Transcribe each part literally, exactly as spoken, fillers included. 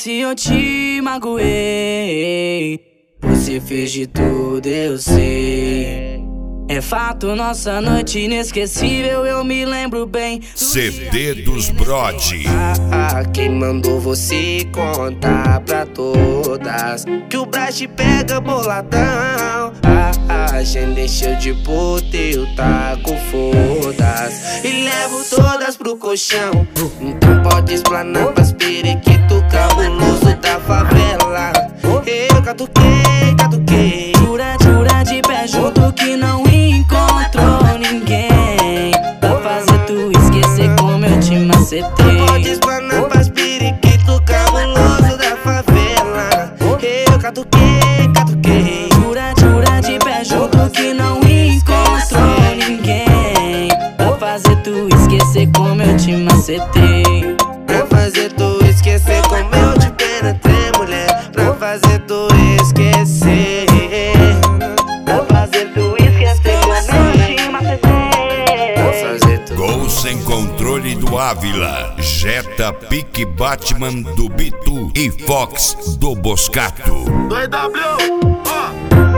se eu te magoei. Você fez de tudo, eu sei. É fato, nossa noite inesquecível, eu me lembro bem. C D dos Brode. Ah, ah, quem mandou você contar pra todas que o Brás pega boladão? Ah, ah, a gente encheu de puta e eu taco fodas e levo todas pro colchão. Então pode explanar pras periquito cabuloso da favela. Eu catuquei, catuquei. Jura, jura de pé junto que não encontrou ninguém pra fazer tu esquecer como eu te macetei. Pode explanar pras periquito cabuloso da favela. Eu catuquei, catuquei. Jura, jura de pé junto que não encontrou ninguém pra fazer tu esquecer como eu te macetei. Pra fazer tu esquecer como eu te penetrei, mulher. Pra fazer tu esquecer. Pra fazer tu esquecer como eu te macetei. Pra fazer tu. Gol sem controle do Ávila. Jetta Pique Batman do Bitu e Fox do Boscato. dois W, ó.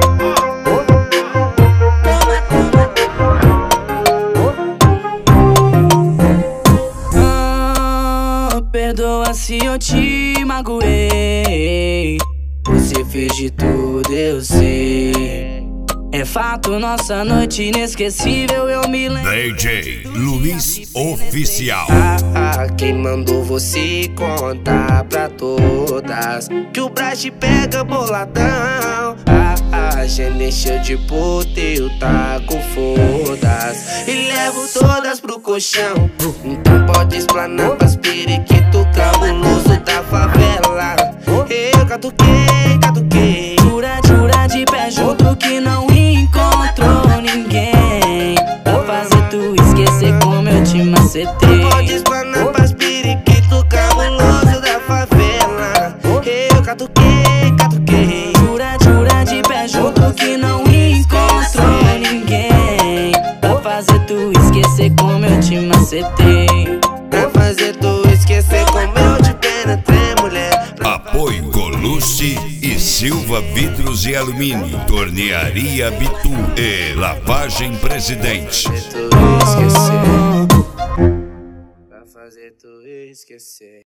Perdoa se eu te magoei. Você fez de tudo, eu sei. É fato, nossa noite inesquecível, eu me lembro. D J Luiz Oficial. Ah, ah, quem mandou você contar pra todas que o Brás pega boladão? Ah, ah, a gente encheu de puta e eu taco fodas e levo todas pro colchão. Então pode explanar pras periquito cabuloso da favela. Eu catuquei, catuquei. Jura, jura de pé junto que não encontrou ninguém pra fazer tu esquecer como eu te macetei. Pode explanar pras periquito cabuloso da favela. Eu catuquei, catuquei. Jura, jura de pé junto que não encontrou ninguém pra fazer tu esquecer como eu te macetei. Pra fazer tu esquecer como eu te penetrei, mulher. Apoio Colucci e Silva Vidros e Alumínio. Tornearia Bitu e Lavagem Presidente. Tu esquecer. Pra fazer tu esquecer.